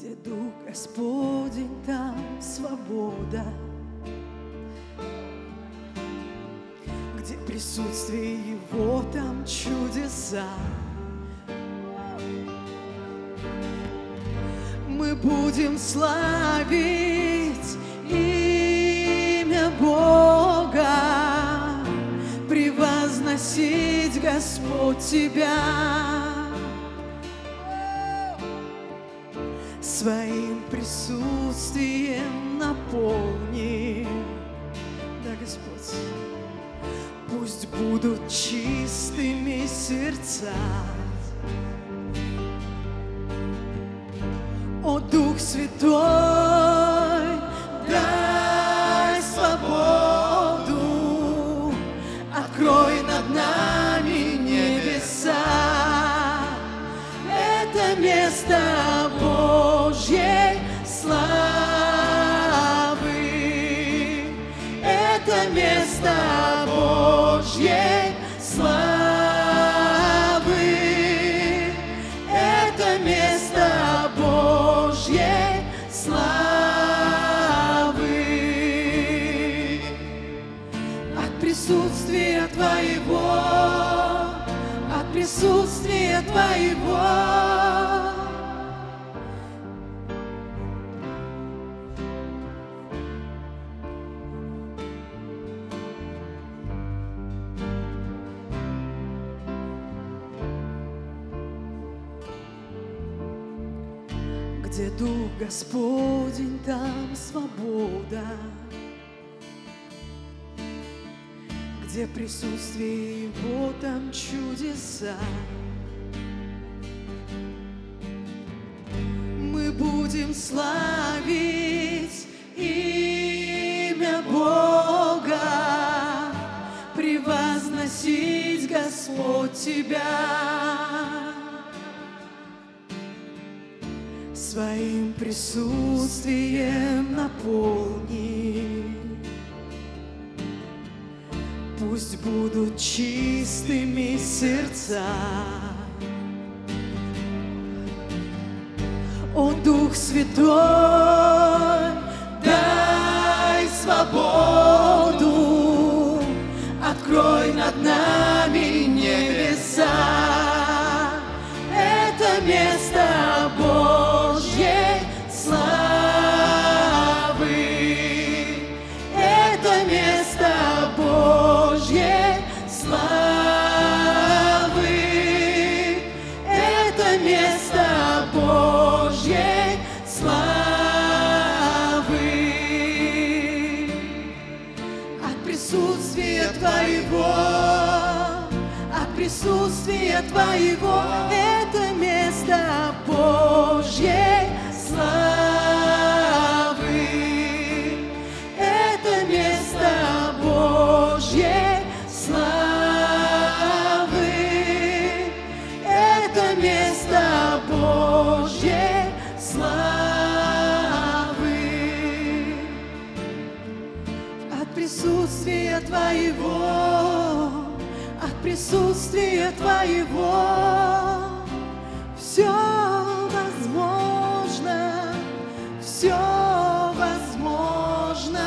Где Дух Господень, там свобода. Где присутствие Его, там чудеса. Мы будем славить имя Бога, превозносить, Господь, Тебя. Своим присутствием наполни, да, Господь. Пусть будут чистыми сердца. О, Дух Святой, дай свободу, открой над нами небеса. Это место Божьей славы, это место Божьей славы, это место Божьей славы. От присутствия Твоего, от присутствия Твоего. Где Дух Господень, там свобода. Где присутствие Его, там чудеса. Мы будем славить имя Бога, превозносить, Господь, Тебя. Своим присутствием наполни. Пусть будут чистыми сердца. О, Дух Святой, дай свободу, открой над нами небеса. Это место Божьей славы, это место Божьей славы, это место Божьей славы. От присутствия Твоего, от присутствия Твоего, это место Божьей славы, это место Божьей славы, это место Божьей славы. От присутствия Твоего, от присутствия Твоего все возможно, все возможно,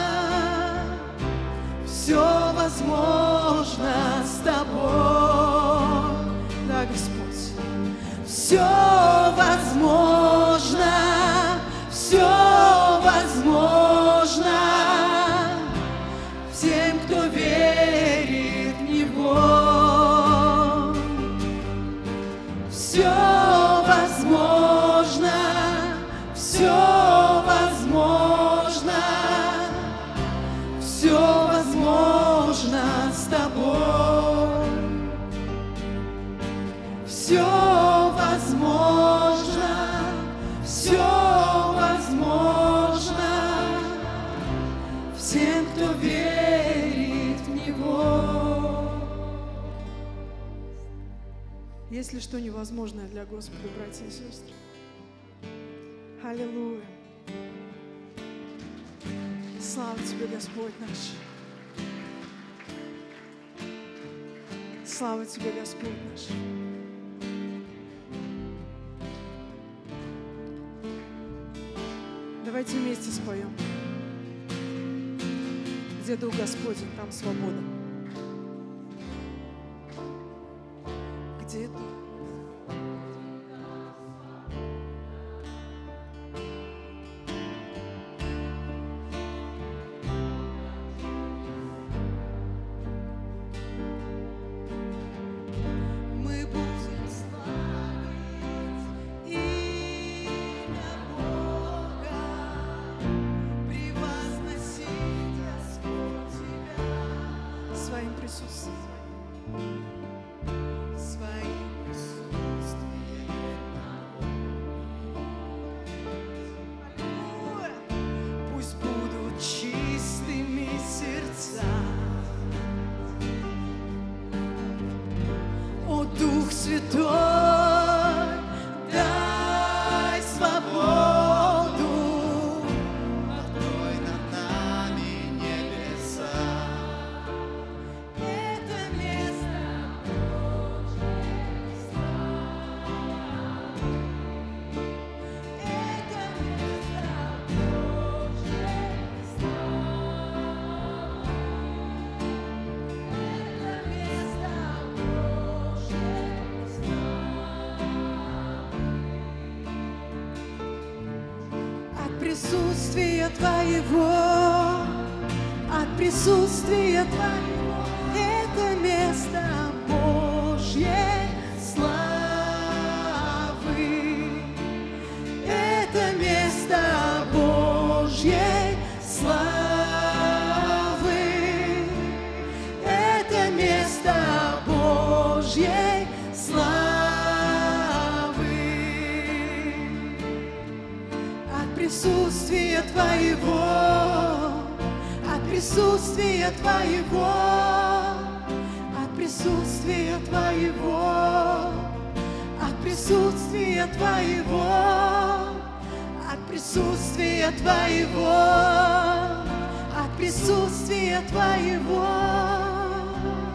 все возможно с Тобой, да, Господь. Все возможно, все возможно тем, кто верит в Него. Все возможно, все возможно, все возможно с Тобой. Все возможно, все возможно всем, кто верит в Него. Есть ли что невозможное для Господа, братья и сестры? Аллилуйя! Слава Тебе, Господь наш! Слава Тебе, Господь наш! Давайте вместе споем. Где Дух Господень, там свобода. Где Дух? Дух Святой, дай свободу, открой над нами небеса. Это место Божьей славы. Это место Божьей славы. Это место присутствия Твоего, от присутствия Твоего, это место Божьей славы, это место Божьей славы, это место Божьей славы. От присутствия Твоего, от присутствия Твоего, от присутствия Твоего, от присутствия Твоего, от присутствия Твоего, от присутствия Твоего.